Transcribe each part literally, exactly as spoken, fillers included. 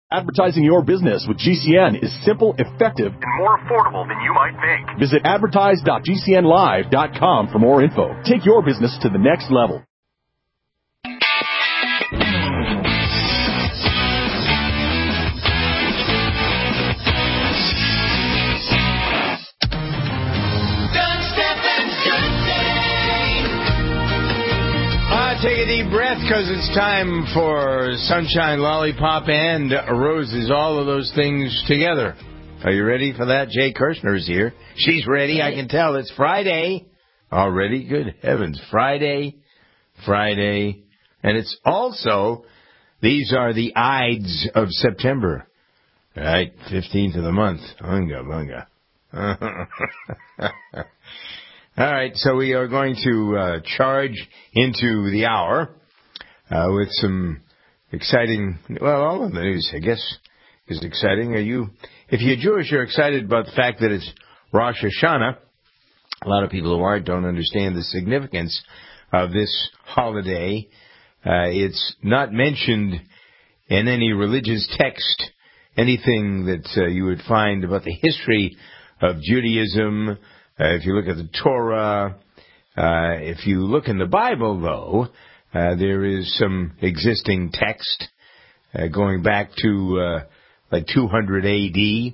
Advertising your business with G C N is simple, effective, and more affordable than you might think. Visit advertise dot g c n live dot com for more info. Take your business to the next level. Take a deep breath, because it's time for Sunshine, Lollipop, and Roses. All of those things together. Are you ready for that? Jay Kirshner is here. She's ready. I can tell. It's Friday already. Good heavens. Friday, Friday. And it's also, these are the Ides of September. Right? fifteenth of the month. Unga, bunga. All right, so we are going to uh, charge into the hour uh, with some exciting, well, all of the news, I guess, is exciting. Are you, if you're Jewish, you're excited about the fact that it's Rosh Hashanah. A lot of people who aren't don't understand the significance of this holiday. Uh, it's not mentioned in any religious text, anything that uh, you would find about the history of Judaism. Uh, if you look at the Torah, uh, if you look in the Bible, though, uh, there is some existing text uh, going back to uh, like two hundred A D.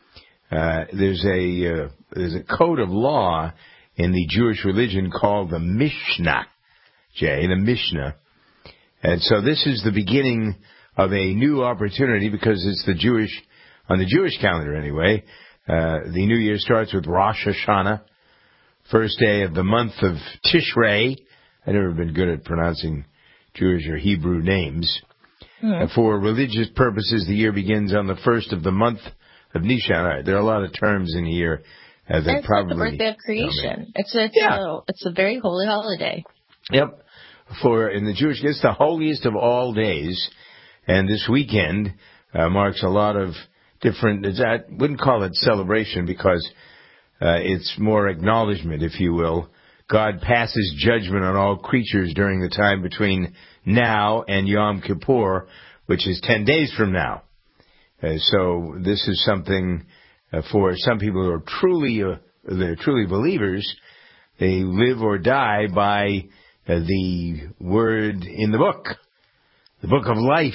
Uh, there's a uh, there's a code of law in the Jewish religion called the Mishnah, Jay, the Mishnah. And so this is the beginning of a new opportunity, because it's the Jewish, on the Jewish calendar anyway. Uh, the new year starts with Rosh Hashanah, first day of the month of Tishrei. I've never been good at pronouncing Jewish or Hebrew names. Mm. Uh, for religious purposes, the year begins on the first of the month of Nishan. All right, there are a lot of terms in here uh, that it's probably... It's like the birthday of creation. It's, it's, yeah. a, it's a very holy holiday. Yep. For in the Jewish, it's the holiest of all days, and this weekend uh, marks a lot of different, I wouldn't call it celebration, because uh, it's more acknowledgement, if you will. God passes judgment on all creatures during the time between now and Yom Kippur, which is ten days from now. Uh, so this is something uh, for some people who are truly, uh, they're truly believers. They live or die by uh, the word in the book, the book of life.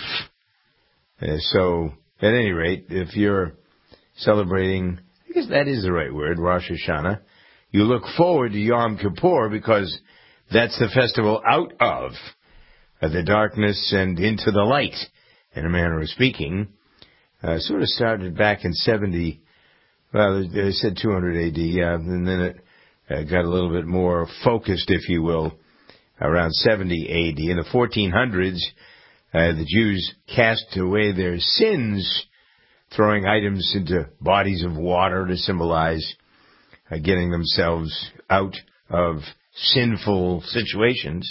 Uh, so... At any rate, if you're celebrating, I guess that is the right word, Rosh Hashanah, you look forward to Yom Kippur, because that's the festival out of the darkness and into the light, in a manner of speaking. Uh, sort of started back in seventy, well, they said two hundred A D, uh, and then it uh, got a little bit more focused, if you will, around seventy A D. In the fourteen hundreds, Uh, the Jews cast away their sins, throwing items into bodies of water to symbolize uh, getting themselves out of sinful situations.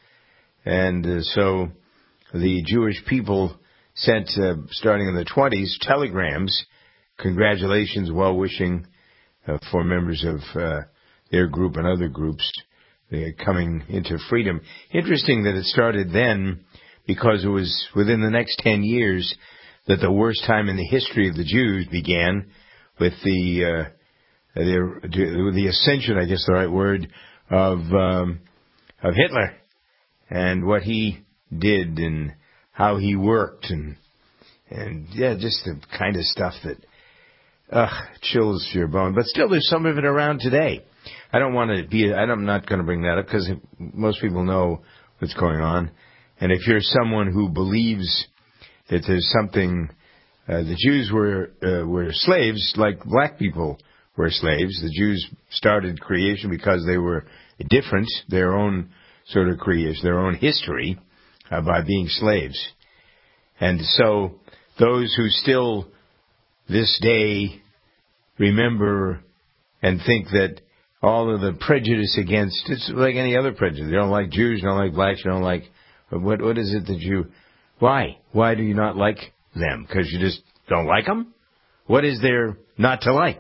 And uh, so the Jewish people sent, uh, starting in the twenties, telegrams, congratulations, well-wishing uh, for members of uh, their group and other groups uh, coming into freedom. Interesting that it started then, because it was within the next ten years that the worst time in the history of the Jews began, with the uh, the, the ascension, I guess the right word, of um, of Hitler, and what he did and how he worked, and and yeah, just the kind of stuff that uh, chills your bone. But still, there's some of it around today. I don't want to be. I'm not going to bring that up, because most people know what's going on. And if you're someone who believes that there's something, uh, the Jews were uh, were slaves like black people were slaves. The Jews started creation because they were different, their own sort of creation, their own history, uh, by being slaves. And so those who still this day remember and think that all of the prejudice against, it's like any other prejudice. You don't like Jews, you don't like blacks, you don't like... What what is it that you... Why? Why do you not like them? Because you just don't like them? What is there not to like?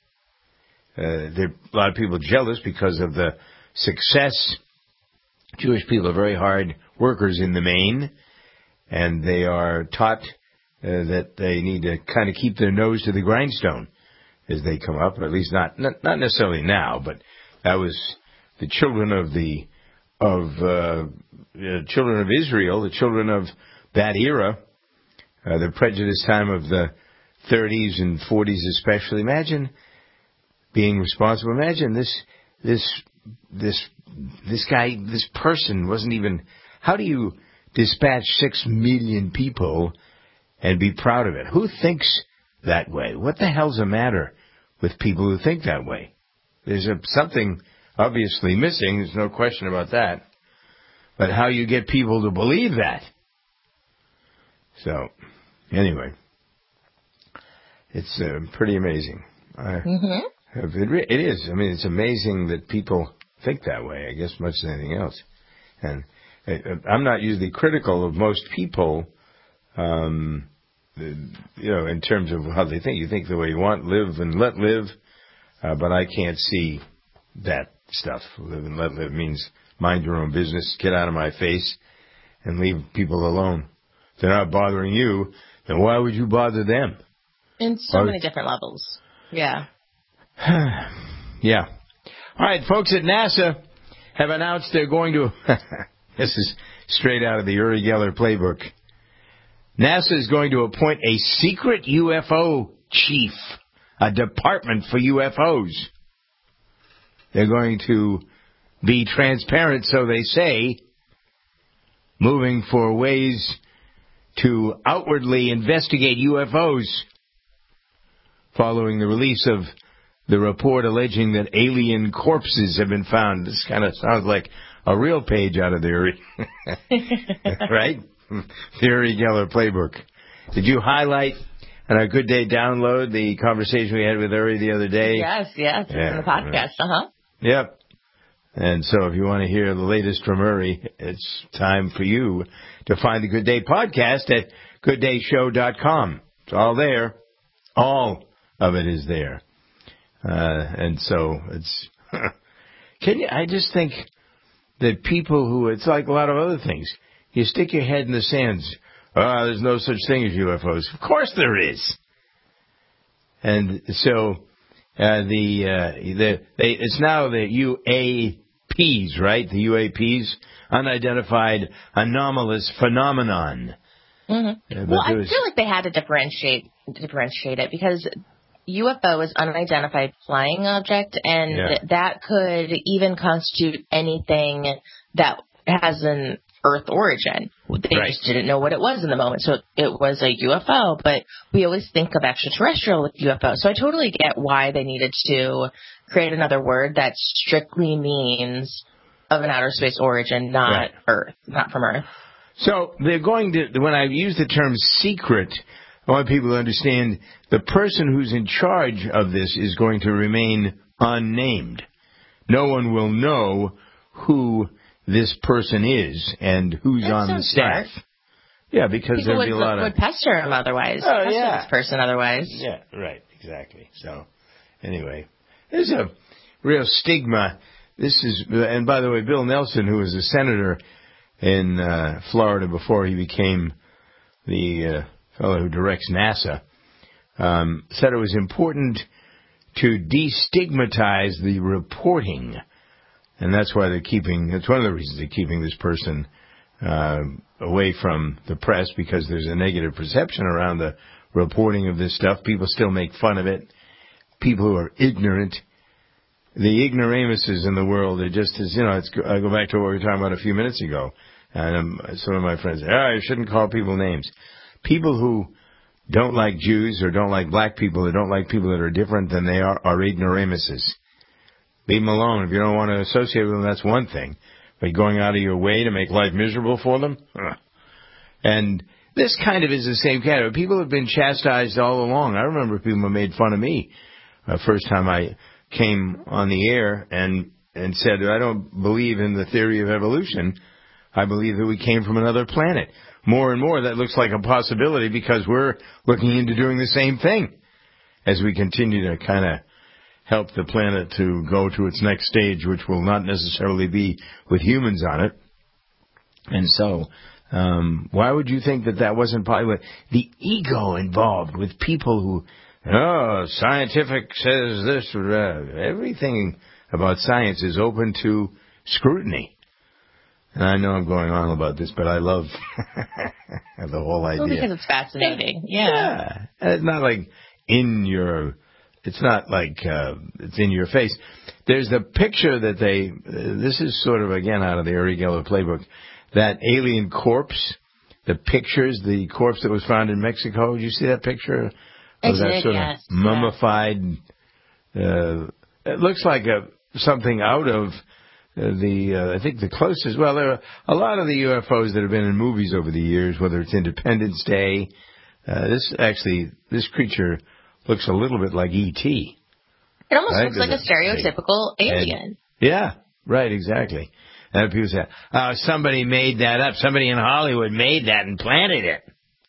Uh, there are a lot of people jealous because of the success. Jewish people are very hard workers in the main, and they are taught that they need to kind of keep their nose to the grindstone as they come up, or at least not not, not necessarily now, but that was the children of the of uh, the children of Israel, the children of that era, uh, the prejudiced time of the thirties and forties especially. Imagine being responsible. Imagine this this this this guy, this person wasn't even. How do you dispatch six million people and be proud of it? Who thinks that way? What the hell's the matter with people who think that way? There's a, something obviously missing. There's no question about that. But how you get people to believe that? So, anyway, it's uh, pretty amazing. I, mm-hmm. it, re- it is. I mean, it's amazing that people think that way, I guess, much as anything else. And I'm not usually critical of most people, um, you know, in terms of how they think. You think the way you want, live and let live, uh, but I can't see that stuff. Live and let live means mind your own business, get out of my face, and leave people alone. If they're not bothering you, then why would you bother them? In so why many different levels. Yeah. Yeah. All right, folks at NASA have announced they're going to... This is straight out of the Uri Geller playbook. NASA is going to appoint a secret U F O chief, a department for U F Os. They're going to be transparent, so they say, moving for ways to outwardly investigate U F Os following the release of the report alleging that alien corpses have been found. This kind of sounds like a real page out of the Uri, right? The Uri Geller playbook. Did you highlight on our Good Day download the conversation we had with Uri the other day? Yes, yes, it's yeah, in the podcast, right. uh-huh. Yep. And so if you want to hear the latest from Uri, it's time for you to find the Good Day podcast at good day show dot com. It's all there. All of it is there. Uh, and so it's, can you, I just think that people who, it's like a lot of other things. You stick your head in the sands. Oh, there's no such thing as U F Os. Of course there is. And so, uh, the, uh, the, they, it's now the U A Ps, right? The U A Ps, Unidentified Anomalous Phenomenon. Mm-hmm. Uh, well, I was, feel like they had to differentiate, differentiate it because U F O is unidentified flying object, and yeah. that could even constitute anything that has an Earth origin. They right. just didn't know what it was in the moment, so it was a U F O, but we always think of extraterrestrial with U F O, so I totally get why they needed to create another word that strictly means of an outer space origin, not right. Earth, not from Earth. So they're going to, when I use the term secret, I want people to understand the person who's in charge of this is going to remain unnamed. No one will know who this person is and who's that on the staff. Smart. Yeah, because people there'd be would, a lot would of... pester him otherwise. Oh, pester yeah. this person otherwise. Yeah, right, exactly. So, anyway, there's a real stigma. This is, and by the way, Bill Nelson, who was a senator in uh, Florida before he became the uh, fellow who directs NASA, um, said it was important to destigmatize the reporting. And that's why they're keeping, that's one of the reasons they're keeping this person uh, away from the press, because there's a negative perception around the reporting of this stuff. People still make fun of it. People who are ignorant. The ignoramuses in the world are just as, you know, it's, I go back to what we were talking about a few minutes ago. And um, some of my friends say, oh, you shouldn't call people names. People who don't like Jews or don't like black people or don't like people that are different than they are are ignoramuses. Leave them alone. If you don't want to associate with them, that's one thing. But going out of your way to make life miserable for them? Ugh. And this kind of is the same category. People have been chastised all along. I remember people made fun of me the first time I came on the air and, and said, I don't believe in the theory of evolution. I believe that we came from another planet. More and more, that looks like a possibility because we're looking into doing the same thing as we continue to kind of help the planet to go to its next stage, which will not necessarily be with humans on it. And so Um, why would you think that that wasn't probably the ego involved with people who, oh, scientific says this, uh, everything about science is open to scrutiny. And I know I'm going on about this, but I love the whole idea. Well, because it's fascinating. Yeah. Yeah. And it's not like in your, it's not like uh, it's in your face. There's the picture that they, uh, this is sort of, again, out of the Uri Geller playbook, that alien corpse, the pictures, the corpse that was found in Mexico. Did you see that picture? I of that did, sort yes. of mummified, uh, it looks like a, something out of the, uh, I think the closest, well, there are a lot of the U F Os that have been in movies over the years, whether it's Independence Day. Uh, this actually, this creature looks a little bit like E T It almost right? looks like a stereotypical alien. And, yeah, right, exactly. And people say, oh, somebody made that up. Somebody in Hollywood made that and planted it.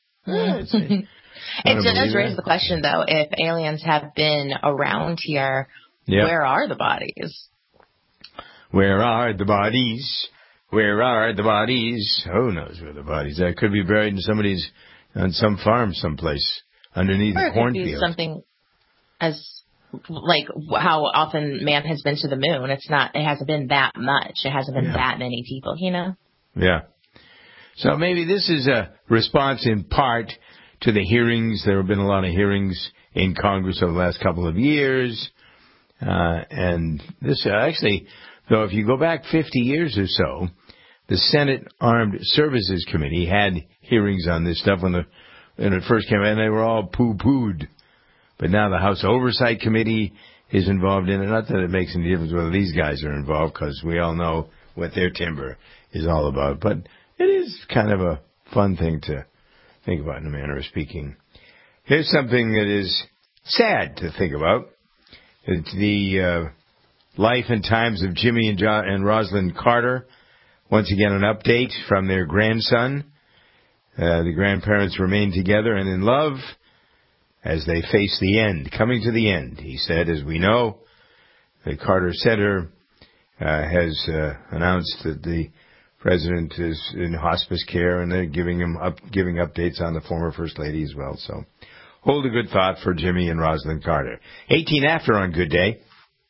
It does raise the question, though, if aliens have been around here, yep. where are the bodies? Where are the bodies? Where are the bodies? Who knows where the bodies are? Could be buried in somebody's, on some farm someplace, underneath or a cornfield. Or it could be something as, like, how often man has been to the moon. It's not, it hasn't been that much. It hasn't been yeah. that many people, you know? Yeah. So maybe this is a response in part to the hearings. There have been a lot of hearings in Congress over the last couple of years. Uh, and this, uh, actually, though, if you go back fifty years or so, the Senate Armed Services Committee had hearings on this stuff when, the, when it first came out, and they were all poo-pooed. But now the House Oversight Committee is involved in it. Not that it makes any difference whether these guys are involved, because we all know what their timber is all about. But it is kind of a fun thing to think about in a manner of speaking. Here's something that is sad to think about. It's the uh, life and times of Jimmy and, jo- and Rosalind Carter. Once again, an update from their grandson. Uh, the grandparents remain together and in love as they face the end, coming to the end. He said, as we know, the Carter Center uh, has uh, announced that the president is in hospice care, and they're giving him up, giving updates on the former First Lady as well. So hold a good thought for Jimmy and Rosalind Carter. eighteen after on Good Day.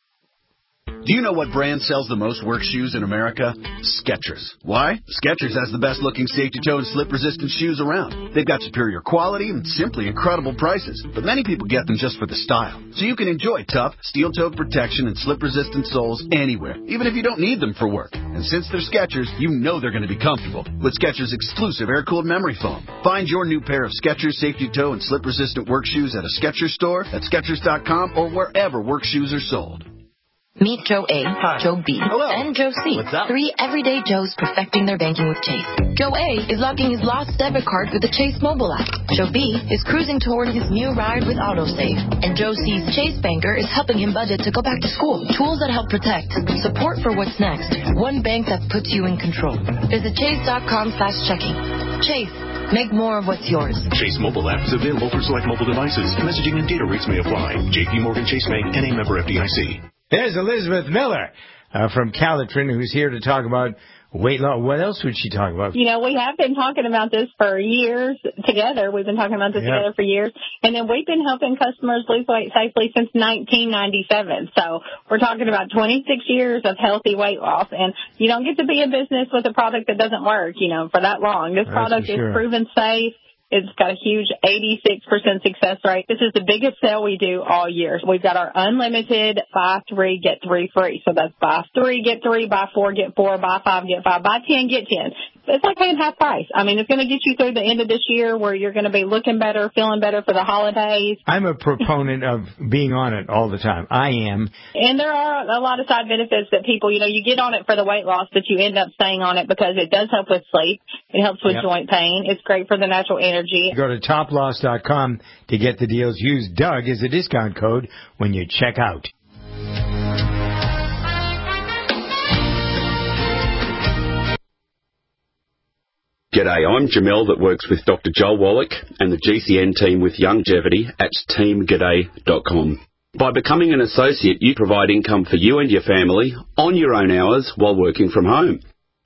Do you know what brand sells the most work shoes in America? Skechers. Why? Skechers has the best looking safety toe and slip resistant shoes around. They've got superior quality and simply incredible prices, but many people get them just for the style. So you can enjoy tough, steel toe protection and slip resistant soles anywhere, even if you don't need them for work. And since they're Skechers, you know they're going to be comfortable with Skechers exclusive air-cooled memory foam. Find your new pair of Skechers safety toe and slip resistant work shoes at a Skechers store, at Skechers dot com, or wherever work shoes are sold. Meet Joe A, Hi. Joe B, Hello. and Joe C. What's up? Three everyday Joes perfecting their banking with Chase. Joe A is locking his lost debit card with the Chase mobile app. Joe B is cruising toward his new ride with AutoSave. And Joe C's Chase banker is helping him budget to go back to school. Tools that help protect. Support for what's next. One bank that puts you in control. Visit chase dot com slash checking. Chase. Make more of what's yours. Chase mobile app is available for select mobile devices. Messaging and data rates may apply. J P Morgan Chase Bank, N A member F D I C. There's Elizabeth Miller uh, from Calitrin, who's here to talk about weight loss. What else would she talk about? You know, we have been talking about this for years together. We've been talking about this yeah. together for years. And then we've been helping customers lose weight safely since nineteen ninety-seven. So we're talking about twenty-six years of healthy weight loss. And you don't get to be in business with a product that doesn't work, you know, for that long. This That's product sure. is proven safe. It's got a huge eighty-six percent success rate. This is the biggest sale we do all year. We've got our unlimited buy three, get three free. So that's buy three, get three, buy four, get four, buy five, get five, buy ten, get ten. It's like paying half price. I mean, it's going to get you through the end of this year where you're going to be looking better, feeling better for the holidays. I'm a proponent of being on it all the time. I am. And there are a lot of side benefits that people, you know, you get on it for the weight loss, but you end up staying on it because it does help with sleep. It helps with yep. joint pain. It's great for the natural energy. Go to top loss dot com to get the deals. Use Doug as a discount code when you check out. G'day, I'm Jamel that works with Doctor Joel Wallach and the G C N team with Longevity at team g'day dot com. By becoming an associate, you provide income for you and your family on your own hours while working from home.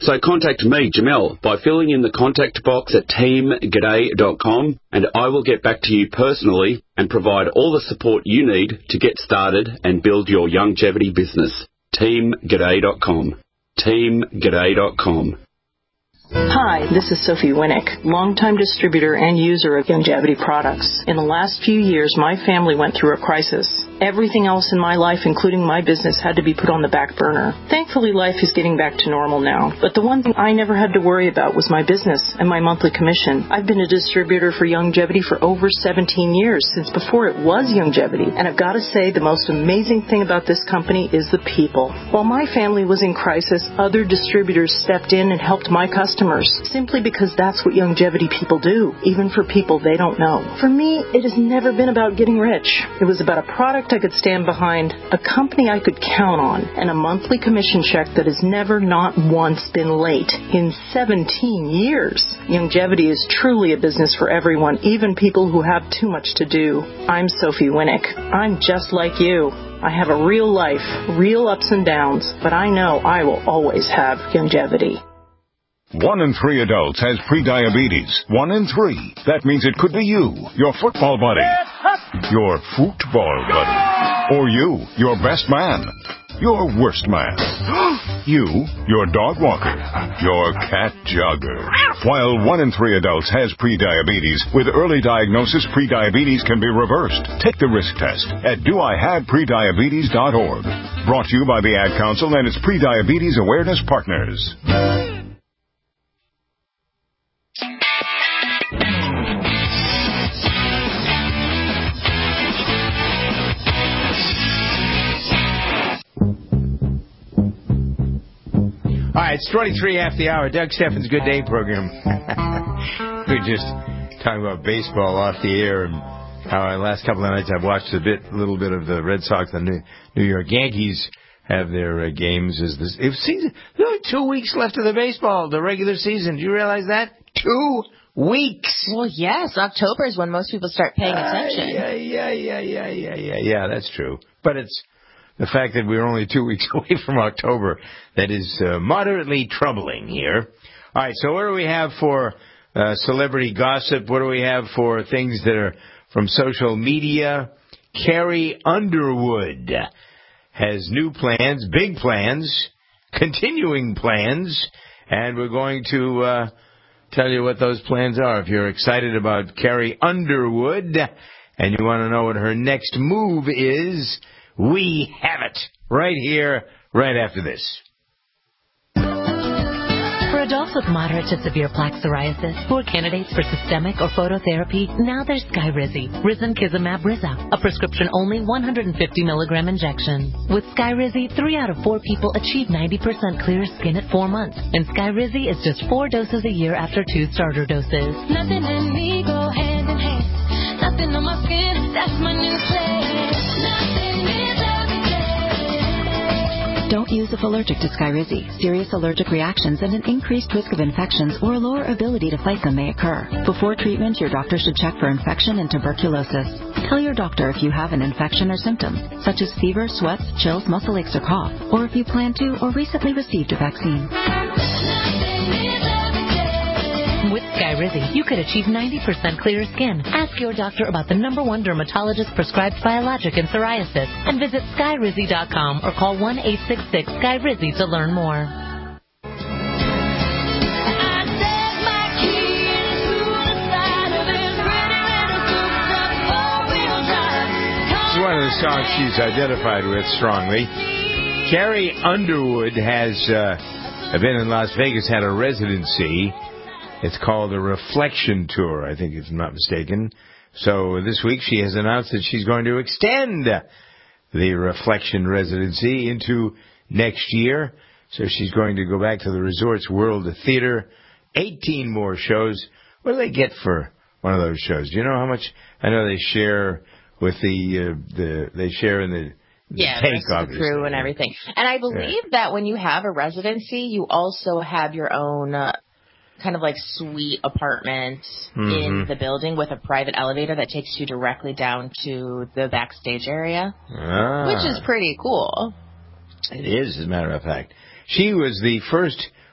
So contact me, Jamel, by filling in the contact box at team g'day dot com, and I will get back to you personally and provide all the support you need to get started and build your longevity business. team g'day dot com. team g'day dot com. Hi, this is Sophie Winnick, longtime distributor and user of Longevity products. In the last few years, my family went through a crisis. Everything else in my life, including my business, had to be put on the back burner. Thankfully, life is getting back to normal now. But the one thing I never had to worry about was my business and my monthly commission. I've been a distributor for Longevity for over seventeen years, since before it was Longevity. And I've got to say, the most amazing thing about this company is the people. While my family was in crisis, other distributors stepped in and helped my customers, simply because that's what Longevity people do, even for people they don't know. For me, it has never been about getting rich. It was about a product I could stand behind, a company I could count on, and a monthly commission check that has never not once been late in seventeen years. Longevity is truly a business for everyone, even people who have too much to do. I'm Sophie Winnick. I'm just like you. I have a real life, real ups and downs, but I know I will always have Longevity. One in three adults has prediabetes. One in three. That means it could be you, your football buddy, your football buddy, or you, your best man, your worst man, you, your dog walker, your cat jogger. While one in three adults has prediabetes, with early diagnosis, prediabetes can be reversed. Take the risk test at do I have prediabetes dot org. Brought to you by the Ad Council and its Prediabetes Awareness Partners. All right, it's twenty-three after the hour. Doug Steffens' Good Day program. We're just talking about baseball off the air and how the last couple of nights I've watched a bit, a little bit of the Red Sox and the New York Yankees have their uh, games. Is this? It seems there's only two weeks left of the baseball, the regular season. Do you realize that? Two weeks. Well, yes, October is when most people start paying attention. Uh, yeah, yeah, yeah, yeah, yeah, yeah, yeah. That's true, but it's the fact that we're only two weeks away from October that is uh, moderately troubling here. All right, so what do we have for uh, celebrity gossip? What do we have for things that are from social media? Carrie Underwood has new plans, big plans, continuing plans, and we're going to uh, tell you what those plans are. If you're excited about Carrie Underwood and you want to know what her next move is, we have it right here, right after this. For adults with moderate to severe plaque psoriasis who are candidates for systemic or phototherapy, now there's Skyrizi, Risankizumab Riza, a prescription-only one hundred fifty milligram injection. With Skyrizi, three out of four people achieve ninety percent clear skin at four months, and Skyrizi is just four doses a year after two starter doses. Nothing in me go hand in hand. Nothing on my skin, that's my new plan. Nothing is Don't use if allergic to Skyrizi. Serious allergic reactions and an increased risk of infections or a lower ability to fight them may occur. Before treatment, your doctor should check for infection and tuberculosis. Tell your doctor if you have an infection or symptoms, such as fever, sweats, chills, muscle aches, or cough, or if you plan to or recently received a vaccine. With Skyrizi, you could achieve ninety percent clearer skin. Ask your doctor about the number one dermatologist-prescribed biologic in psoriasis and visit Skyrizi dot com or call one eight six six Skyrizi to learn more. This is one of the songs she's identified with strongly. Carrie Underwood has uh, been in Las Vegas, had a residency. It's called the Reflection Tour, I think, if I'm not mistaken. So this week she has announced that she's going to extend the Reflection residency into next year. So she's going to go back to the Resorts World Theater, eighteen more shows. What do they get for one of those shows? Do you know how much? I know they share with the, uh, the they share in the Yeah, tank, the rest of the crew and everything. And I believe yeah. that when you have a residency, you also have your own uh, kind of like suite apartment mm-hmm. in the building with a private elevator that takes you directly down to the backstage area, ah. which is pretty cool. It is, as a matter of fact. She was the first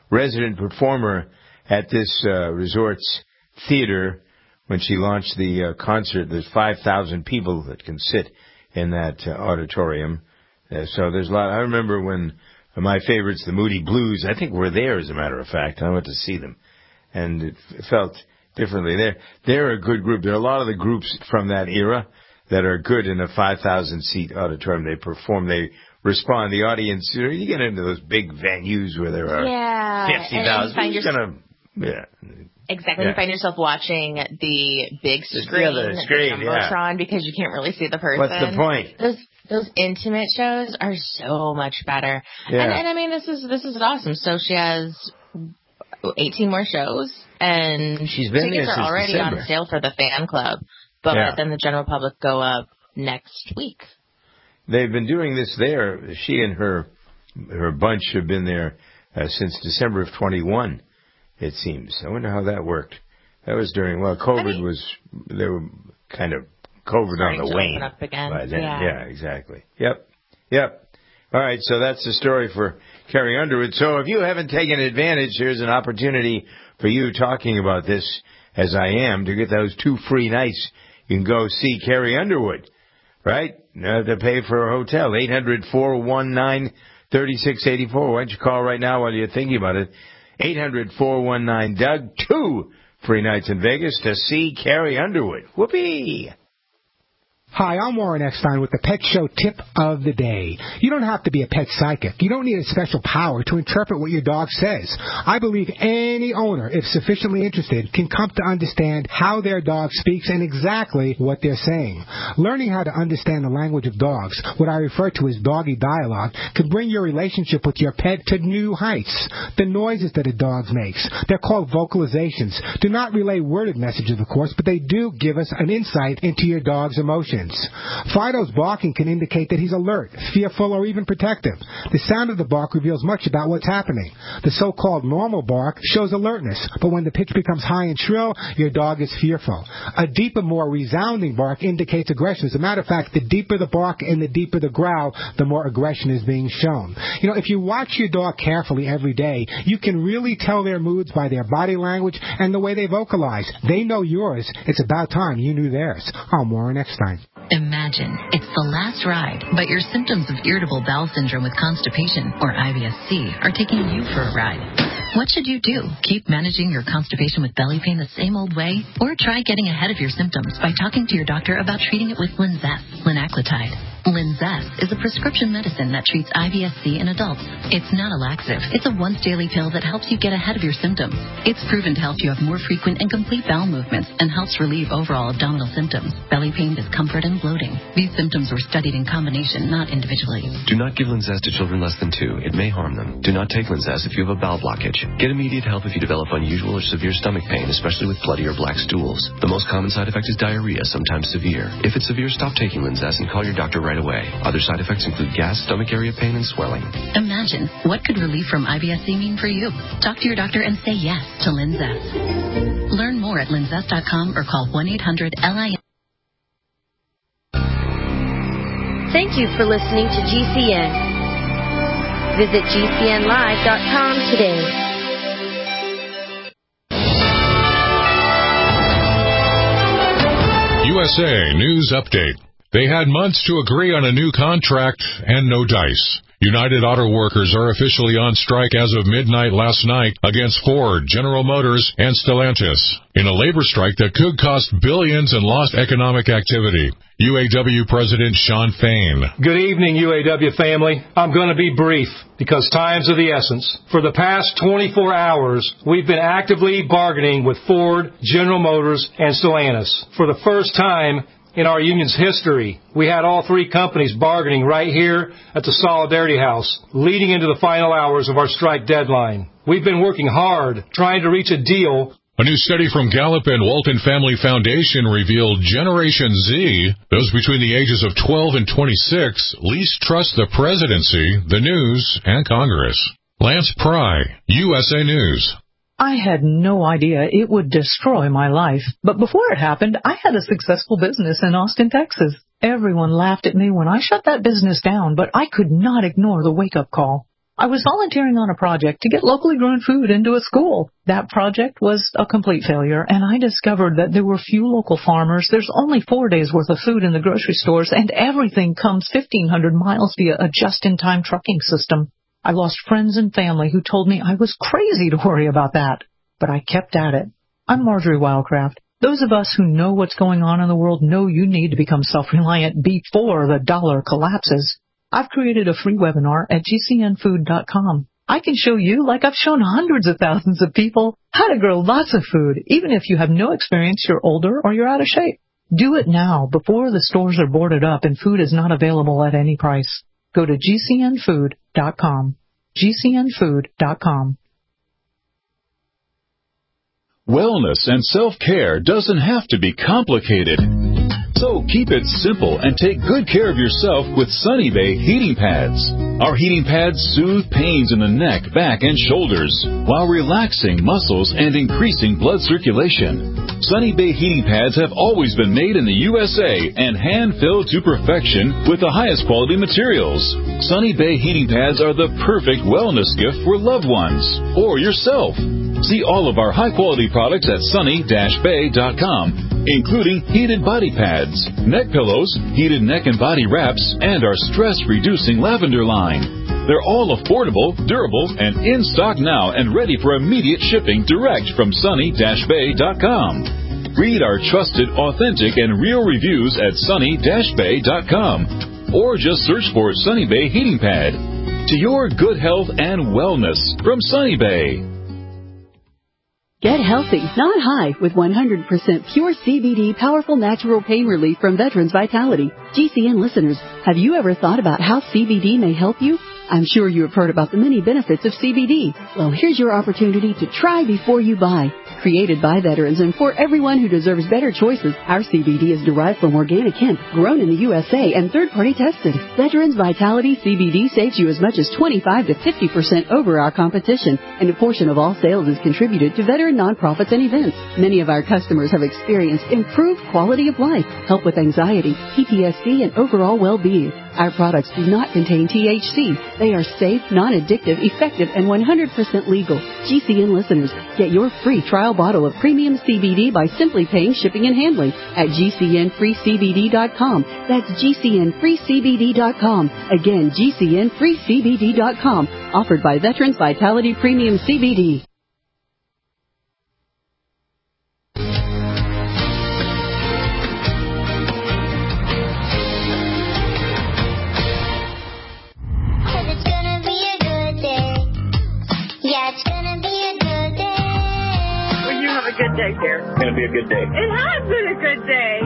resident performer at this uh, resort's theater when she launched the uh, concert. There's five thousand people that can sit in that uh, auditorium. Uh, so there's a lot. I remember when my favorites, the Moody Blues, I think were there, as a matter of fact. I went to see them, and it felt differently. They're, they're a good group. There are a lot of the groups from that era that are good in a five thousand seat auditorium. They perform, they respond. The audience, you know, you get into those big venues where there are yeah, fifty thousand. You're gonna, yeah. Exactly. Yeah. You find yourself watching the big screen, the other screen the yeah. Jumbotron, because you can't really see the person. What's the point? Those those intimate shows are so much better. Yeah. And, and I mean, this is this is awesome. So she has eighteen more shows, and she's been tickets there are since already December. on sale for the fan club, but Yeah. then the general public go up next week. They've been doing this there. She and her her bunch have been there uh, since December of twenty-one, it seems. I wonder how that worked. That was during, well, COVID I mean, was, they were kind of COVID on the wane up again. by then. Yeah. yeah, exactly. Yep, yep. All right, so that's the story for Carrie Underwood. So if you haven't taken advantage, here's an opportunity for you talking about this, as I am, to get those two free nights. You can go see Carrie Underwood, right? You have to pay for a hotel. eight hundred, four one nine, three six eight four. Why don't you call right now while you're thinking about it? eight hundred, four one nine, D O U G. Two free nights in Vegas to see Carrie Underwood. Whoopee! Hi, I'm Warren Eckstein with the Pet Show Tip of the Day. You don't have to be a pet psychic. You don't need a special power to interpret what your dog says. I believe any owner, if sufficiently interested, can come to understand how their dog speaks and exactly what they're saying. Learning how to understand the language of dogs, what I refer to as doggy dialogue, can bring your relationship with your pet to new heights. The noises that a dog makes, they're called vocalizations. Do not relay worded messages, of course, but they do give us an insight into your dog's emotions. Fido's barking can indicate that he's alert, fearful, or even protective. The sound of the bark reveals much about what's happening. The so-called normal bark shows alertness, but when the pitch becomes high and shrill, your dog is fearful. A deeper, more resounding bark indicates aggression. As a matter of fact, the deeper the bark and the deeper the growl, the more aggression is being shown. You know, if you watch your dog carefully every day, you can really tell their moods by their body language and the way they vocalize. They know yours. It's about time you knew theirs. I'm Warren Eckstein. Imagine it's the last ride, but your symptoms of irritable bowel syndrome with constipation, or I B S C, are taking you for a ride. What should you do? Keep managing your constipation with belly pain the same old way? Or try getting ahead of your symptoms by talking to your doctor about treating it with Linzess, linaclotide. Linzess is a prescription medicine that treats I B S C in adults. It's not a laxative. It's a once-daily pill that helps you get ahead of your symptoms. It's proven to help you have more frequent and complete bowel movements and helps relieve overall abdominal symptoms, belly pain, discomfort, and bloating. These symptoms were studied in combination, not individually. Do not give Linzess to children less than two. It may harm them. Do not take Linzess if you have a bowel blockage. Get immediate help if you develop unusual or severe stomach pain, especially with bloody or black stools. The most common side effect is diarrhea, sometimes severe. If it's severe, stop taking Linzess and call your doctor right away. Other side effects include gas, stomach area pain, and swelling. Imagine, what could relief from I B S C mean for you? Talk to your doctor and say yes to Linzess. Learn more at linzess dot com or call one eight hundred L I N. Thank you for listening to G C N. Visit G C N live dot com today. U S A News Update. They had months to agree on a new contract and no dice. United Auto Workers are officially on strike as of midnight last night against Ford, General Motors, and Stellantis in a labor strike that could cost billions in lost economic activity. U A W President Shawn Fain. Good evening, U A W family. I'm going to be brief because time's of the essence. For the past twenty-four hours, we've been actively bargaining with Ford, General Motors, and Stellantis. For the first time in our union's history, we had all three companies bargaining right here at the Solidarity House, leading into the final hours of our strike deadline. We've been working hard, trying to reach a deal. A new study from Gallup and Walton Family Foundation revealed Generation Z, those between the ages of twelve and twenty-six, least trust the presidency, the news, and Congress. Lance Pry, U S A News. I had no idea it would destroy my life. But before it happened, I had a successful business in Austin, Texas. Everyone laughed at me when I shut that business down, but I could not ignore the wake-up call. I was volunteering on a project to get locally grown food into a school. That project was a complete failure, and I discovered that there were few local farmers. There's only four days' worth of food in the grocery stores, and everything comes fifteen hundred miles via a just-in-time trucking system. I lost friends and family who told me I was crazy to worry about that, but I kept at it. I'm Marjorie Wildcraft. Those of us who know what's going on in the world know you need to become self-reliant before the dollar collapses. I've created a free webinar at G C N food dot com. I can show you, like I've shown hundreds of thousands of people, how to grow lots of food, even if you have no experience, you're older, or you're out of shape. Do it now, before the stores are boarded up and food is not available at any price. Go to G C N food dot com. G C N food dot com. Wellness and self-care doesn't have to be complicated. So keep it simple and take good care of yourself with Sunny Bay heating pads. Our heating pads soothe pains in the neck, back, and shoulders while relaxing muscles and increasing blood circulation. Sunny Bay heating pads have always been made in the U S A and hand-filled to perfection with the highest quality materials. Sunny Bay heating pads are the perfect wellness gift for loved ones or yourself. See all of our high-quality products at sunny dash bay dot com, including heated body pads, neck pillows, heated neck and body wraps, and our stress-reducing lavender line. They're all affordable, durable, and in stock now and ready for immediate shipping direct from sunny dash bay dot com. Read our trusted, authentic, and real reviews at sunny dash bay dot com, or just search for Sunny Bay Heating Pad. To your good health and wellness from Sunny Bay. Get healthy, not high, with one hundred percent pure C B D powerful natural pain relief from Veterans Vitality. G C N listeners, have you ever thought about how C B D may help you? I'm sure you have heard about the many benefits of C B D. Well, here's your opportunity to try before you buy. Created by veterans and for everyone who deserves better choices, our C B D is derived from organic hemp, grown in the U S A and third-party tested. Veterans Vitality C B D saves you as much as twenty-five to fifty percent over our competition, and a portion of all sales is contributed to veteran nonprofits and events. Many of our customers have experienced improved quality of life, help with anxiety, P T S D, and overall well-being. Our products do not contain T H C. They are safe, non-addictive, effective, and one hundred percent legal. G C N listeners, get your free trial bottle of premium C B D by simply paying shipping and handling at G C N free C B D dot com. That's G C N free C B D dot com. Again, G C N free C B D dot com. Offered by Veterans Vitality Premium C B D. Good day here. It's going to be a good day. It has been a good day.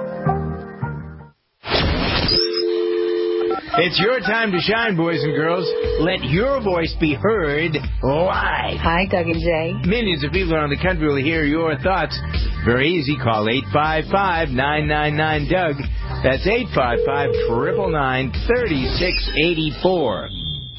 It's your time to shine, boys and girls. Let your voice be heard live. Hi, Doug and Jay. Millions of people around the country will hear your thoughts. Very easy. Call eight five five, nine nine nine, Doug. That's eight five five, nine nine nine, three six eight four.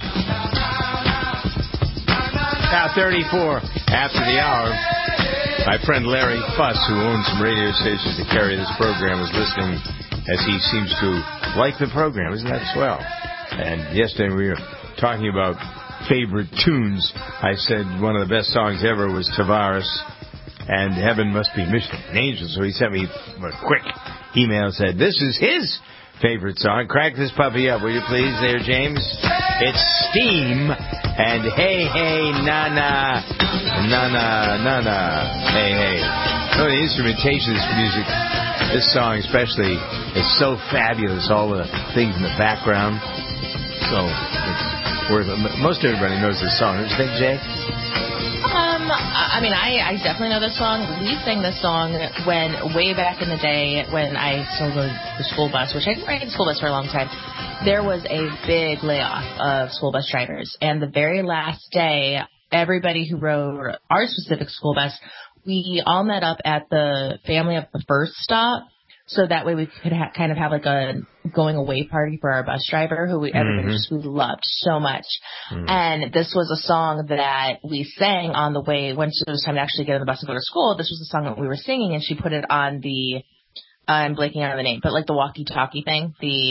Now thirty-four after the hour. My friend Larry Fuss, who owns some radio stations that carry this program, is listening as he seems to like the program. Isn't that swell? And yesterday we were talking about favorite tunes. I said one of the best songs ever was Tavares and Heaven Must Be Mission Angel. So he sent me a quick email and said, this is his favorite song. Crank this puppy up, will you please, there, James? It's Steam and Hey Hey Na Na Na Na Na Na Hey Hey. Oh, the instrumentation of this music, this song especially, is so fabulous. All the things in the background. So it's worth it. Most everybody knows this song. Don't you think, Jay? Um, I mean, I, I definitely know this song. We sang this song when, way back in the day, when I still rode the school bus, which I didn't ride the school bus for a long time. There was a big layoff of school bus drivers, and the very last day, everybody who rode our specific school bus, we all met up at the family of the first stop, so that way we could ha- kind of have like a going away party for our bus driver, who we everybody mm-hmm. just we loved so much. Mm-hmm. And this was a song that we sang on the way, once it was time to actually get on the bus and go to school. This was the song that we were singing, and she put it on the, uh, I'm blanking out on the name, but like the walkie-talkie thing, the...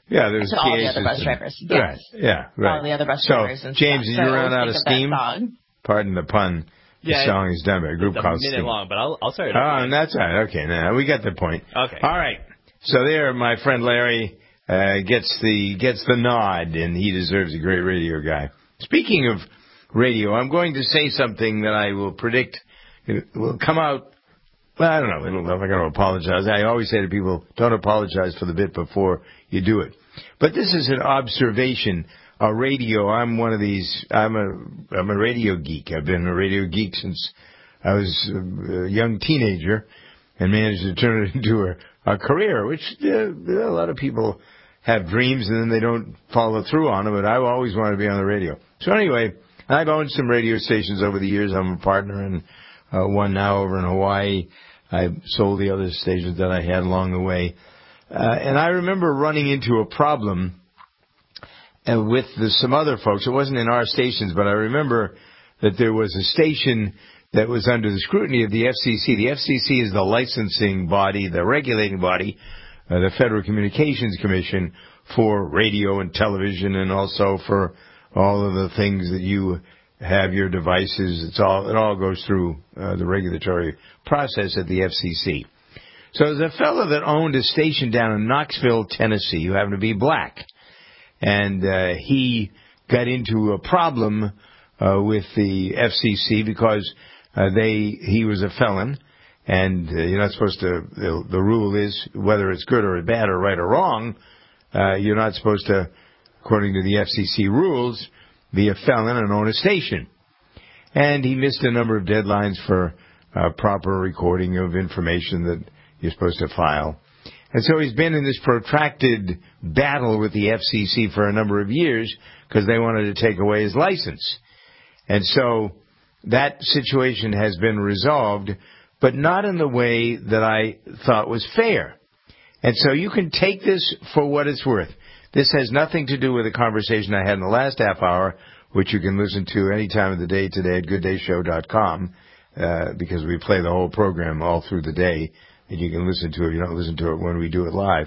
Yeah, there's to all the other bus and, drivers. Yes. Right. Yeah. Right. All the other bus so, drivers. And James, stuff. did you so run out of steam? Pardon the pun. Yeah, the song is done by a group it's called a minute Steam. long, but I'll, I'll start it Oh, up. and that's right. Okay, now we got the point. Okay. All right. So there, my friend Larry uh, gets the gets the nod, and he deserves a great radio guy. Speaking of radio, I'm going to say something that I will predict it will come out. Well, I don't know. I'm not going to apologize. I always say to people, don't apologize for the bit before you do it. But this is an observation. A radio, I'm one of these, I'm a, I'm a radio geek. I've been a radio geek since I was a young teenager and managed to turn it into a, a career, which uh, a lot of people have dreams and then they don't follow through on them, but I always wanted to be on the radio. So anyway, I've owned some radio stations over the years. I'm a partner in uh, one now over in Hawaii. I sold the other stations that I had along the way. Uh, and I remember running into a problem uh, with the, some other folks. It wasn't in our stations, but I remember that there was a station that was under the scrutiny of the F C C. The F C C is the licensing body, the regulating body, uh, the Federal Communications Commission for radio and television, and also for all of the things that you have, your devices. It's all it all goes through uh, the regulatory process at the F C C. So there's a fellow that owned a station down in Knoxville, Tennessee, who happened to be black, and uh, he got into a problem uh, with the F C C because uh, they he was a felon, and uh, you're not supposed to. The, the rule is whether it's good or bad or right or wrong, uh, you're not supposed to, according to the F C C rules, be a felon and own a station. And he missed a number of deadlines for uh, proper recording of information that you're supposed to file. And so he's been in this protracted battle with the F C C for a number of years because they wanted to take away his license. And so that situation has been resolved, but not in the way that I thought was fair. And so you can take this for what it's worth. This has nothing to do with a conversation I had in the last half hour, which you can listen to any time of the day today at good day show dot com, uh, because we play the whole program all through the day, and you can listen to it. You don't listen to it when we do it live.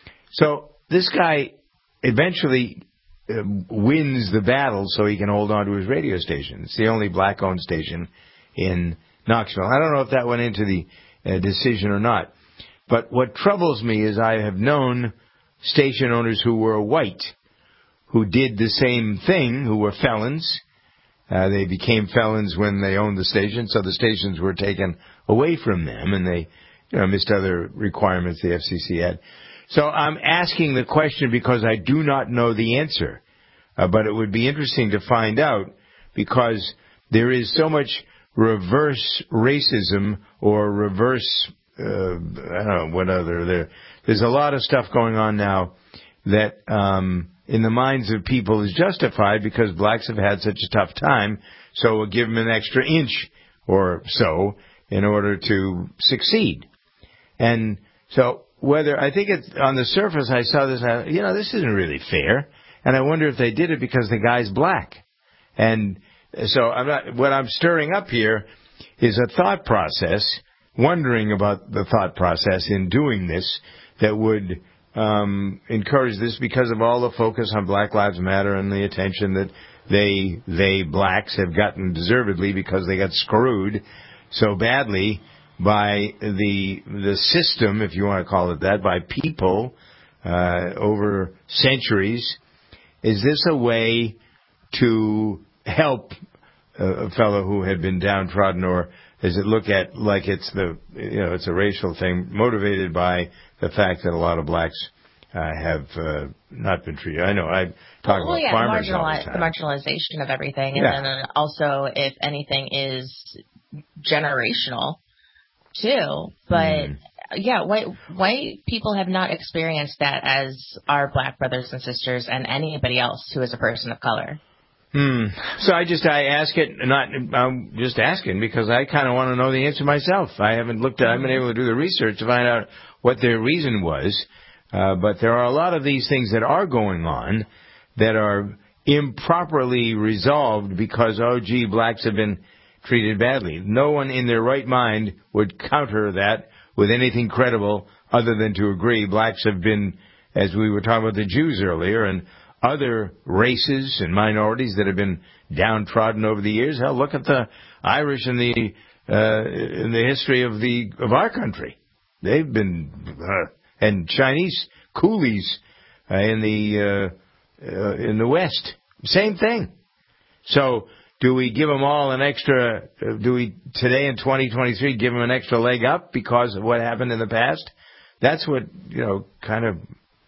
So this guy eventually uh, wins the battle so he can hold on to his radio station. It's the only black-owned station in Knoxville. I don't know if that went into the uh, decision or not. But what troubles me is I have known station owners who were white, who did the same thing, who were felons. Uh, they became felons when they owned the station, so the stations were taken away from them, and they, you know, missed other requirements the F C C had. So I'm asking the question because I do not know the answer, uh, but it would be interesting to find out because there is so much reverse racism or reverse, uh, I don't know, what other, there, there's a lot of stuff going on now that, um, in the minds of people is justified because blacks have had such a tough time, so we'll give them an extra inch or so in order to succeed. And so whether, I think it's, on the surface I saw this, I, you know, this isn't really fair, and I wonder if they did it because the guy's black. And so I'm not, what I'm stirring up here is a thought process, wondering about the thought process in doing this that would Um, encourage this because of all the focus on Black Lives Matter and the attention that they, they blacks have gotten deservedly because they got screwed so badly by the, the system, if you want to call it that, by people, uh, over centuries. Is this a way to help a fellow who had been downtrodden, or does it look at like it's the, you know, it's a racial thing motivated by the fact that a lot of blacks uh, have uh, not been treated? I know I talk well, about yeah, farmers the, all the the time. marginalization of everything, and Yeah. then also if anything is generational too. But Mm. yeah, white white people have not experienced that as our black brothers and sisters and anybody else who is a person of color. Hmm. So I just I ask it, not I'm just asking because I kind of want to know the answer myself. I haven't looked at, I haven't been able to do the research to find out what their reason was. Uh, but there are a lot of these things that are going on that are improperly resolved because, oh, gee, blacks have been treated badly. No one in their right mind would counter that with anything credible other than to agree blacks have been as we were talking about the Jews earlier, and other races and minorities that have been downtrodden over the years. Hell, look at the Irish in the uh, in the history of the of our country. They've been uh, and Chinese coolies uh, in the uh, uh, in the West. Same thing. So, do we give them all an extra? Uh, do we today in twenty twenty-three give them an extra leg up because of what happened in the past? That's what you know. Kind of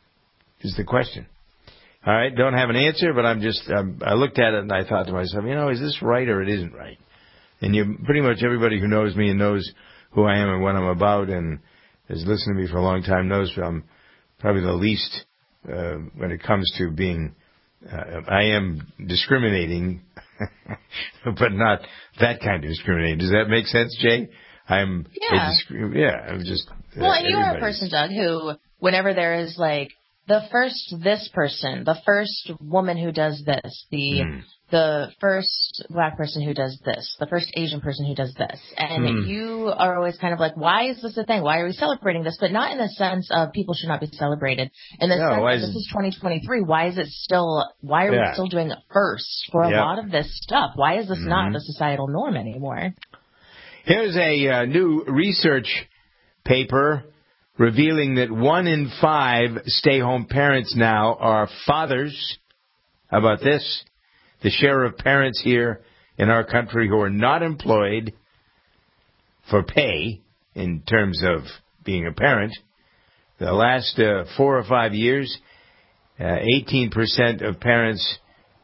is the question. All right, don't have an answer, but I'm just, um, I looked at it and I thought to myself, you know, is this right or it isn't right? And you, pretty much everybody who knows me and knows who I am and what I'm about and has listened to me for a long time knows I'm probably the least, uh, when it comes to being, uh, I am discriminating, but not that kind of discriminating. Does that make sense, Jay? I'm, yeah, a discri- yeah, I'm just, uh, well, and you're a person, Doug, who, whenever there is like, the first this person, the first woman who does this, the mm. the first black person who does this, the first Asian person who does this. And mm. you are always kind of like, why is this a thing? Why are we celebrating this? But not in the sense of people should not be celebrated. In the no, sense of this is twenty twenty-three. Why is it still, why are yeah. we still doing it first for a yep. lot of this stuff? Why is this mm-hmm. not the societal norm anymore? Here's a uh, new research paper revealing that one in five stay-home parents now are fathers. How about this? The share of parents here in our country who are not employed for pay in terms of being a parent, the last uh, four or five years, uh, eighteen percent of parents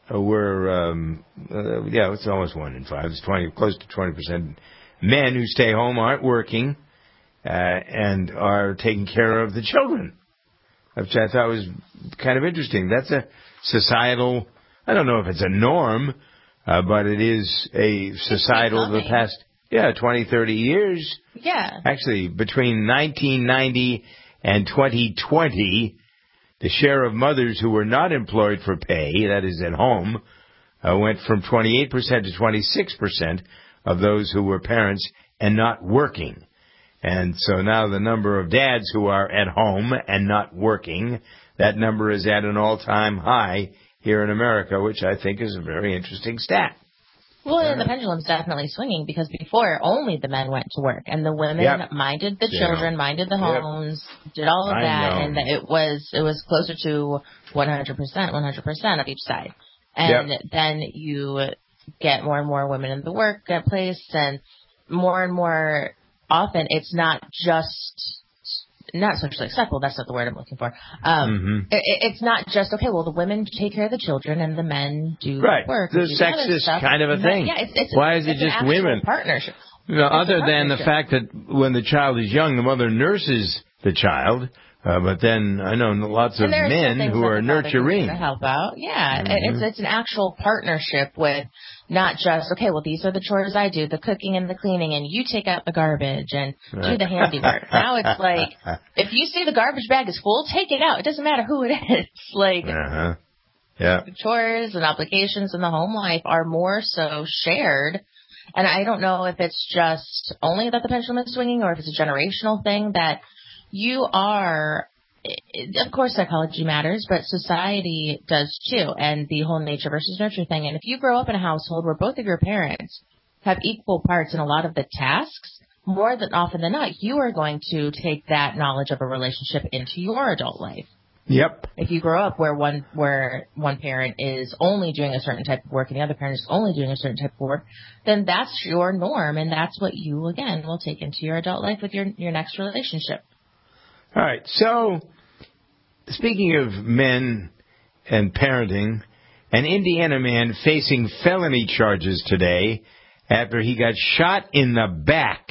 were, um, uh, yeah, it's almost one in five. It's twenty, close to twenty percent. Men who stay home aren't working. Uh, and are taking care of the children, which I thought was kind of interesting. That's a societal, I don't know if it's a norm, uh, but it is a societal of the past, yeah, twenty, thirty years. Yeah. Actually, between nineteen ninety and twenty twenty, the share of mothers who were not employed for pay, that is at home, uh, went from twenty-eight percent to twenty-six percent of those who were parents and not working. And so now the number of dads who are at home and not working, that number is at an all-time high here in America, which I think is a very interesting stat. Well, and the pendulum's definitely swinging because before only the men went to work and the women yep. minded the children, yeah. minded the homes, yep. did all of I that, know. and it was it was closer to one hundred percent, one hundred percent of each side. And yep. then you get more and more women in the workplace, and more and more often it's not just not socially acceptable. That's not the word I'm looking for. Um, mm-hmm. it, it's not just, okay, well, the women take care of the children and the men do right. work. The sexist kind of a thing. Yeah, it's, it's, Why is it's it just women? Partnership. You know, other than the fact that when the child is young, the mother nurses the child. Uh, but then I know lots of men who are nurturing. To help out. Yeah, mm-hmm. it's it's an actual partnership with not just, okay, well, these are the chores I do, the cooking and the cleaning, and you take out the garbage and right. do the handiwork. Now it's like, if you see the garbage bag is full, take it out. It doesn't matter who it is. Like, uh-huh. yeah. the chores and obligations in the home life are more so shared. And I don't know if it's just only that the pendulum is swinging or if it's a generational thing that you are, of course, psychology matters, but society does too, and the whole nature versus nurture thing. And if you grow up in a household where both of your parents have equal parts in a lot of the tasks, more than often than not, you are going to take that knowledge of a relationship into your adult life. Yep. If you grow up where one where one parent is only doing a certain type of work and the other parent is only doing a certain type of work, then that's your norm, and that's what you, again, will take into your adult life with your your next relationship. All right, so speaking of men and parenting, an Indiana man facing felony charges today after he got shot in the back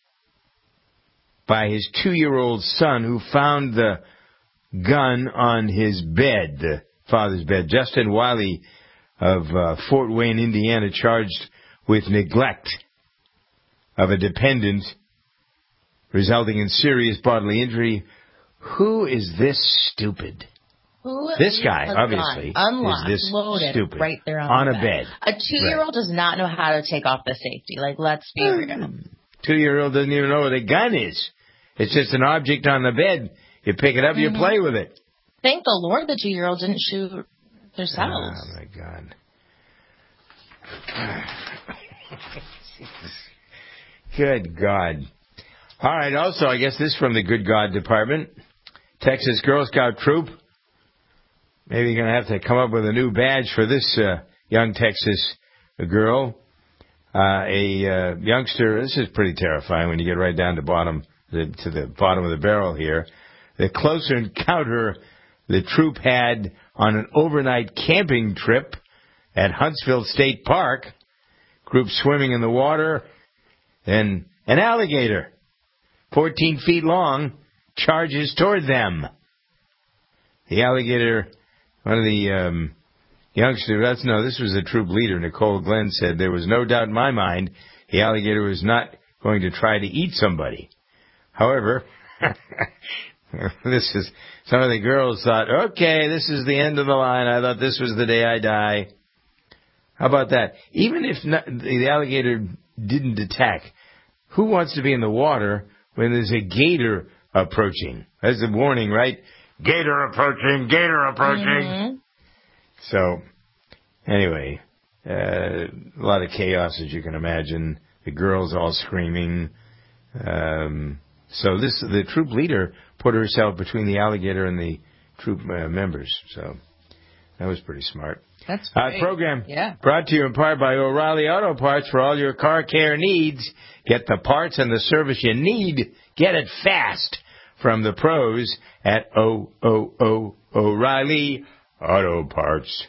by his two-year-old son who found the gun on his bed, the father's bed. Justin Wiley of uh, Fort Wayne, Indiana, charged with neglect of a dependent, resulting in serious bodily injury. Who is this stupid? Who this guy, obviously, unlocked, is this loaded, stupid right there on, on the a bed. bed. A two-year-old right. does not know how to take off the safety. Like, let's be real. Two-year-old doesn't even know what a gun is. It's just an object on the bed. You pick it up, mm-hmm. you play with it. Thank the Lord the two-year-old didn't shoot themselves. Oh, my God. Good God. All right, also, I guess this is from the Good God Department. Texas Girl Scout Troop. Maybe you're going to have to come up with a new badge for this uh, young Texas girl. Uh, a uh, youngster, this is pretty terrifying when you get right down to bottom the, to the bottom of the barrel here. The close encounter the troop had on an overnight camping trip at Huntsville State Park. Group swimming in the water, and an alligator, fourteen feet long, charges toward them. The alligator, one of the um, youngsters, that's no, this was the troop leader, Nicole Glenn, said, there was no doubt in my mind the alligator was not going to try to eat somebody. However, this is, some of the girls thought, okay, this is the end of the line. I thought this was the day I die. How about that? Even if not, the alligator didn't attack, who wants to be in the water when there's a gator approaching? That's a warning, right? Gator approaching, gator approaching. Mm-hmm. So, anyway, uh, a lot of chaos, as you can imagine. The girls all screaming. Um, so this, the troop leader put herself between the alligator and the troop uh, members. So that was pretty smart. That's Our great. program Yeah. brought to you in part by O'Reilly Auto Parts for all your car care needs. Get the parts and the service you need. Get it fast from the pros at O O O O'Reilly Auto Parts.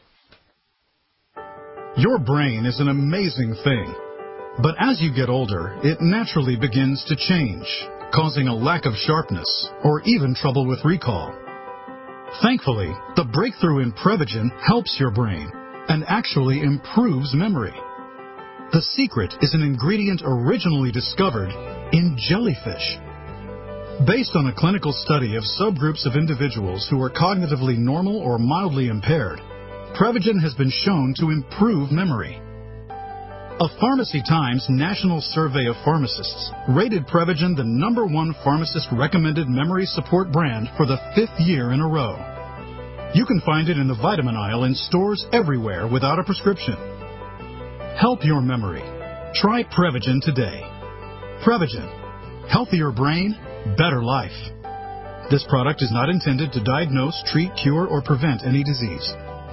Your brain is an amazing thing. But as you get older, it naturally begins to change, causing a lack of sharpness or even trouble with recall. Thankfully, the breakthrough in Prevagen helps your brain and actually improves memory. The secret is an ingredient originally discovered in jellyfish. Based on a clinical study of subgroups of individuals who are cognitively normal or mildly impaired, Prevagen has been shown to improve memory. A Pharmacy Times National Survey of Pharmacists rated Prevagen the number one pharmacist-recommended memory support brand for the fifth year in a row. You can find it in the vitamin aisle in stores everywhere without a prescription. Help your memory. Try Prevagen today. Prevagen. Healthier brain, better life. This product is not intended to diagnose, treat, cure, or prevent any disease.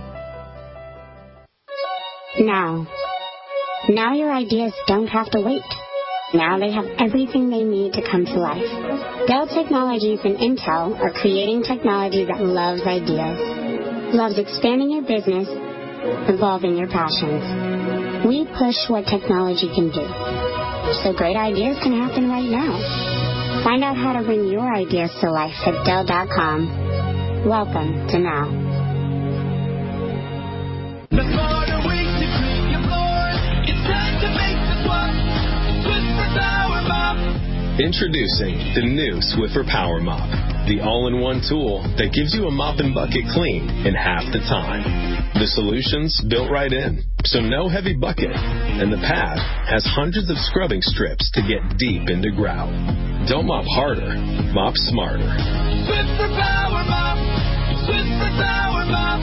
Now. Now your ideas don't have to wait. Now they have everything they need to come to life. Dell Technologies and Intel are creating technology that loves ideas, loves expanding your business, evolving your passions. We push what technology can do, so great ideas can happen right now. Find out how to bring your ideas to life at Dell dot com. Welcome to Now. Introducing the new Swiffer Power Mop, the all-in-one tool that gives you a mop and bucket clean in half the time. The solution's built right in, so no heavy bucket, and the pad has hundreds of scrubbing strips to get deep into grout. Don't mop harder, mop smarter. Swiffer Power Mop, Swiffer Power Mop.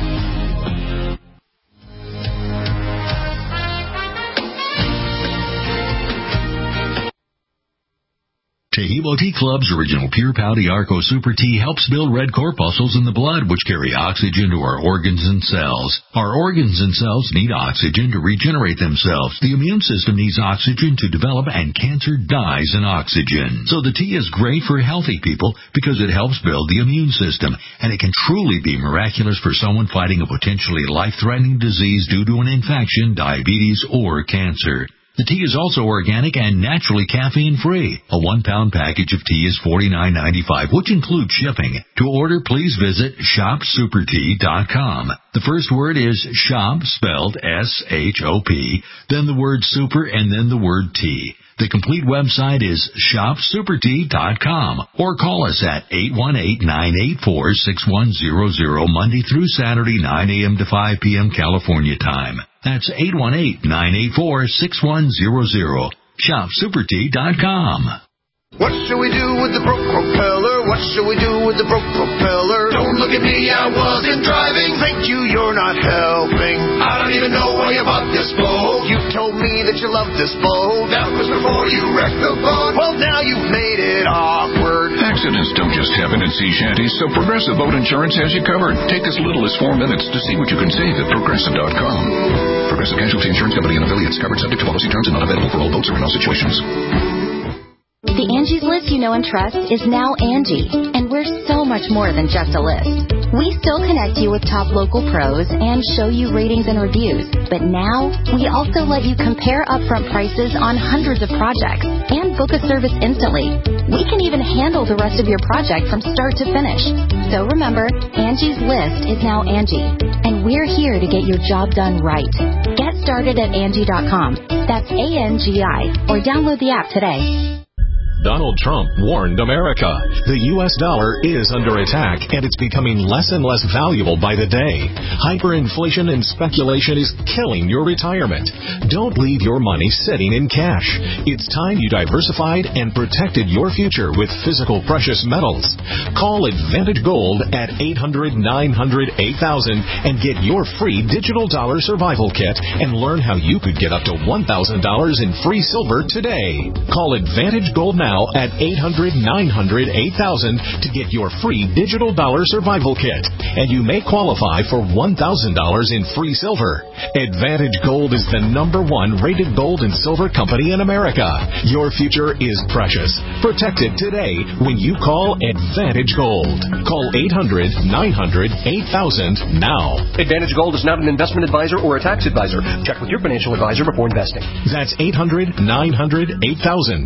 Tehebo Tea Club's original Pure Pouty Arco Super Tea helps build red corpuscles in the blood, which carry oxygen to our organs and cells. Our organs and cells need oxygen to regenerate themselves. The immune system needs oxygen to develop, and cancer dies in oxygen. So the tea is great for healthy people because it helps build the immune system, and it can truly be miraculous for someone fighting a potentially life-threatening disease due to an infection, diabetes, or cancer. The tea is also organic and naturally caffeine-free. A one-pound package of tea is forty-nine ninety-five, which includes shipping. To order, please visit shop super tea dot com. The first word is shop, spelled S H O P, then the word super, and then the word tea. The complete website is shop super tea dot com, or call us at eight one eight, nine eight four, six one zero zero, Monday through Saturday, nine a.m. to five p.m. California time. That's eight one eight, nine eight four, six one zero zero. shop super tea dot com. What should we do with the broke propeller? What should we do with the broke propeller? Don't look at me, I wasn't driving. Thank you, you're not helping. I don't even know why you bought this boat. You told me that you loved this boat. That was before you wrecked the boat. Well, now you've made it awkward. Accidents don't just happen in sea shanties, so Progressive Boat Insurance has you covered. Take as little as four minutes to see what you can save at Progressive dot com. Progressive Casualty Insurance Company and affiliates, covered subject to policy terms and not available for all boats or in all situations. The Angie's List you know and trust is now Angie, and we're so much more than just a list. We still connect you with top local pros and show you ratings and reviews, but now we also let you compare upfront prices on hundreds of projects and book a service instantly. We can even handle the rest of your project from start to finish. So remember, Angie's List is now Angie, and we're here to get your job done right. Get started at Angie dot com. That's A N G I, or download the app today. Donald Trump warned America. The U S dollar is under attack, and it's becoming less and less valuable by the day. Hyperinflation and speculation is killing your retirement. Don't leave your money sitting in cash. It's time you diversified and protected your future with physical precious metals. Call Advantage Gold at eight hundred, nine hundred, eight thousand and get your free digital dollar survival kit and learn how you could get up to one thousand dollars in free silver today. Call Advantage Gold now at eight hundred, nine hundred, eight thousand to get your free digital dollar survival kit, and you may qualify for one thousand dollars in free silver. Advantage Gold is the number one rated gold and silver company in America. Your future is precious. Protect it today when you call Advantage Gold. Call eight hundred, nine hundred, eight thousand now. Advantage Gold is not an investment advisor or a tax advisor. Check with your financial advisor before investing. That's eight hundred, nine hundred, eight thousand.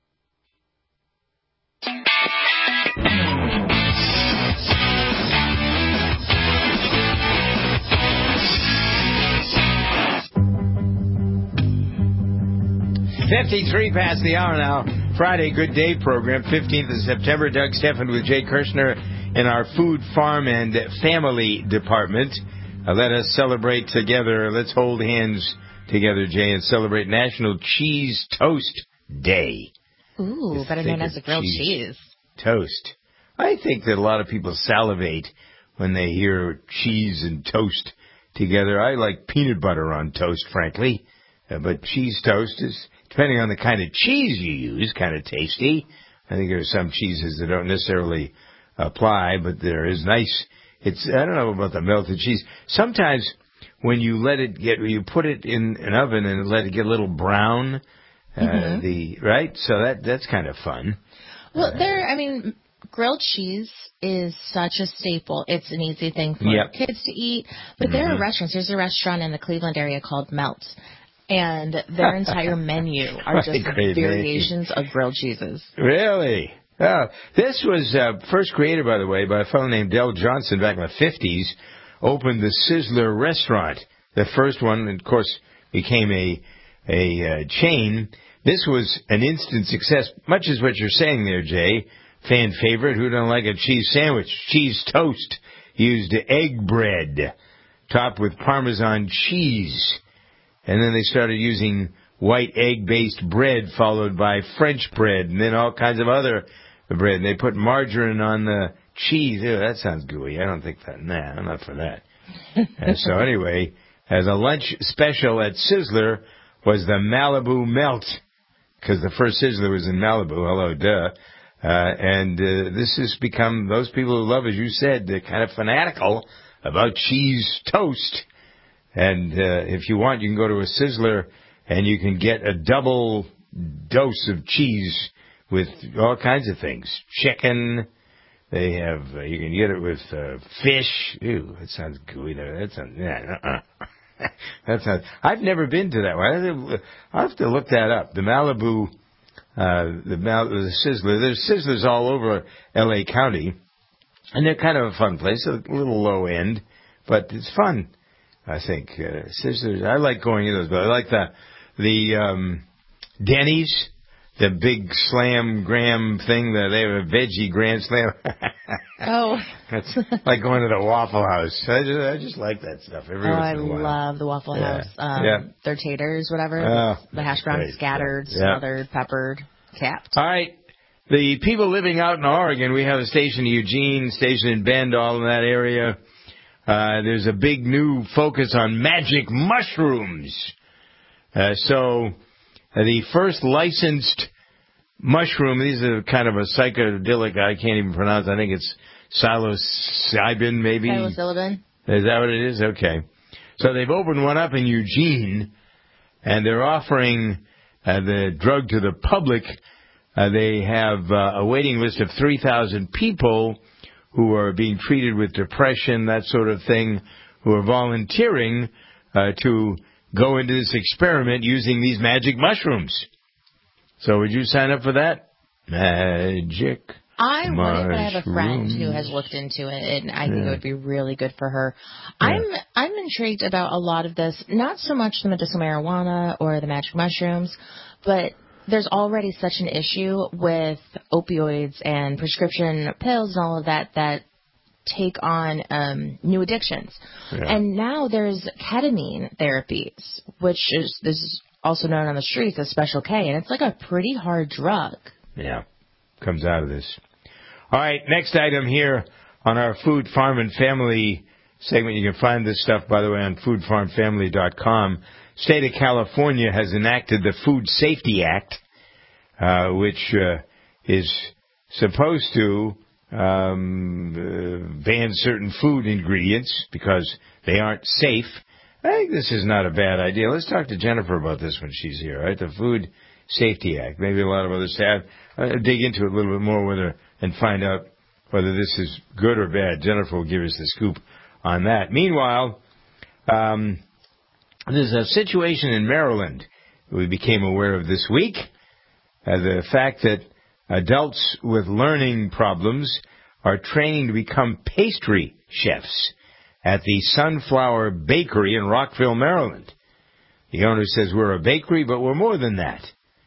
fifty-three past the hour now. Friday, Good Day program, fifteenth of September. Doug Stephan with Jay Kirshner in our Food, Farm, and Family Department. Uh, let us celebrate together. Let's hold hands together, Jay, and celebrate National Cheese Toast Day. Ooh, better known as a grilled cheese. cheese. Toast. I think that a lot of people salivate when they hear cheese and toast together. I like peanut butter on toast, frankly, uh, but cheese toast is, depending on the kind of cheese you use, kind of tasty. I think there are some cheeses that don't necessarily apply, but there is nice. It's, I don't know about the melted cheese. Sometimes when you let it get, you put it in an oven and let it get a little brown, uh, mm-hmm. the right. So that that's kind of fun. Well, uh, there. I mean, grilled cheese is such a staple. It's an easy thing for yep. kids to eat. But mm-hmm. there are restaurants. There's a restaurant in the Cleveland area called Melt. And their entire menu are just variations of grilled cheeses. Really? Oh, this was uh, first created, by the way, by a fellow named Del Johnson back in the fifties. Opened the Sizzler restaurant. The first one, of course, became a a uh, chain. This was an instant success, much as what you're saying there, Jay. Fan favorite. Who don't like a cheese sandwich? Cheese toast. Used egg bread, topped with Parmesan cheese. And then they started using white egg-based bread, followed by French bread, and then all kinds of other bread. And they put margarine on the cheese. Ew, that sounds gooey. I don't think that. Nah, I'm not for that. And so anyway, as a lunch special at Sizzler was the Malibu Melt, because the first Sizzler was in Malibu. Hello, duh. Uh, and uh, this has become, those people who love, as you said, they're kind of fanatical about cheese toast. And uh, if you want, you can go to a Sizzler and you can get a double dose of cheese with all kinds of things. Chicken. They have, uh, you can get it with uh, fish. Ew, that sounds gooey there. That sounds, yeah, uh-uh. That sounds, I've never been to that one. I'll have to look that up. The Malibu, uh, the, Mal, the Sizzler. There's Sizzlers all over L A County. And they're kind of a fun place, a little low end, but it's fun. I think uh, Sizzlers. I like going in those, but I like the the um, Denny's, the big slam graham thing that they have a veggie grand slam. Oh, that's like going to the Waffle House. I just, I just like that stuff. Every oh, once I in a while. love the Waffle yeah. House. Um, yeah. Their taters, whatever. Oh, the hash browns great. scattered, yeah. smothered, peppered, capped. All right. the people living out in Oregon, we have a station in Eugene, station in Bend, all in that area. Uh, there's a big new focus on magic mushrooms. Uh, so uh, the first licensed mushroom, these are kind of a psychedelic, I can't even pronounce, I think it's psilocybin maybe. Psilocybin. Is that what it is? Okay. So they've opened one up in Eugene, and they're offering uh, the drug to the public. Uh, they have uh, a waiting list of three thousand people who are being treated with depression, that sort of thing, who are volunteering uh, to go into this experiment using these magic mushrooms. So would you sign up for that? Magic I would, mushrooms. but I have a friend who has looked into it, and I think Yeah. it would be really good for her. Yeah. I'm I'm intrigued about a lot of this, not so much the medicinal marijuana or the magic mushrooms, but there's already such an issue with opioids and prescription pills and all of that that take on um, new addictions. Yeah. And now there's ketamine therapies, which is this is also known on the streets as Special K, and it's like a pretty hard drug. Yeah, comes out of this. All right, next item here on our Food, Farm, and Family segment. You can find this stuff, by the way, on food farm family dot com. State of California has enacted the Food Safety Act, uh, which uh, is supposed to um, uh, ban certain food ingredients because they aren't safe. I think this is not a bad idea. Let's talk to Jennifer about this when she's here, right? The Food Safety Act. Maybe a lot of others have. Uh, dig into it a little bit more whether and find out whether this is good or bad. Jennifer will give us the scoop on that. Meanwhile, um, there's a situation in Maryland we became aware of this week. Uh, the fact that adults with learning problems are training to become pastry chefs at the Sunflower Bakery in Rockville, Maryland. The owner says we're a bakery, but we're more than that.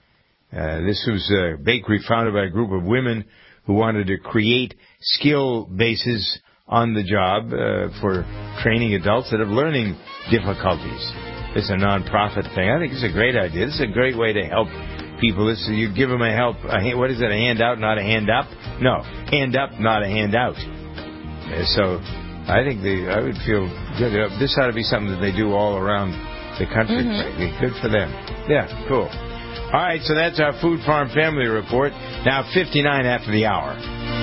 Uh, this was a bakery founded by a group of women who wanted to create skill bases on the job uh, for training adults that have learning difficulties. It's a non-profit thing. I think it's a great idea. This is a great way to help people. This is, you give them a help. A, what is it? A handout, not a hand up? No, hand up, not a handout. Uh, so I think they, I would feel good. Uh, this ought to be something that they do all around the country. Mm-hmm. Good for them. Yeah, cool. All right, so that's our Food Farm Family Report. Now fifty-nine after the hour.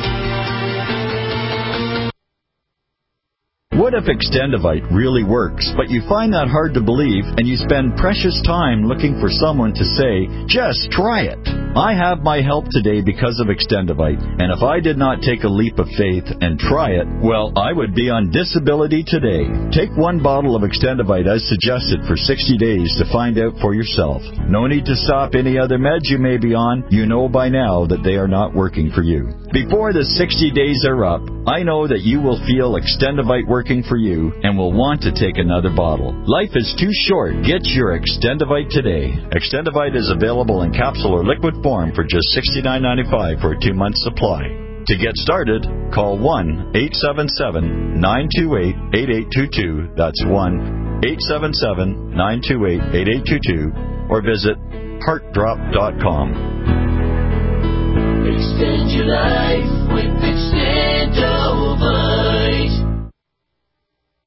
What if Extendivite really works, but you find that hard to believe and you spend precious time looking for someone to say, just try it? I have my help today because of Extendivite, and if I did not take a leap of faith and try it, well, I would be on disability today. Take one bottle of Extendivite as suggested for sixty days to find out for yourself. No need to stop any other meds you may be on. You know by now that they are not working for you. Before the sixty days are up, I know that you will feel Extendivite working for you and will want to take another bottle. Life is too short. Get your Extendivite today. Extendivite is available in capsule or liquid form for just sixty-nine ninety-five for a two-month supply. To get started, call one eight seven seven, nine two eight, eight eight two two. That's one eight seven seven, nine two eight, eight eight two two. Or visit heart drop dot com. Extend your life with Extend.